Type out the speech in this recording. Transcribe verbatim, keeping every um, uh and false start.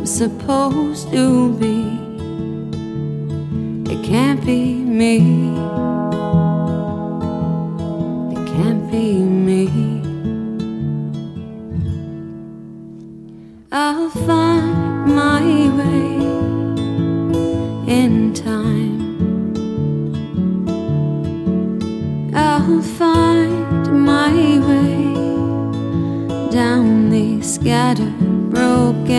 supposed to be. It can't be me. It can't be me. I'll find my way in time. I'll find my way down these scattered broken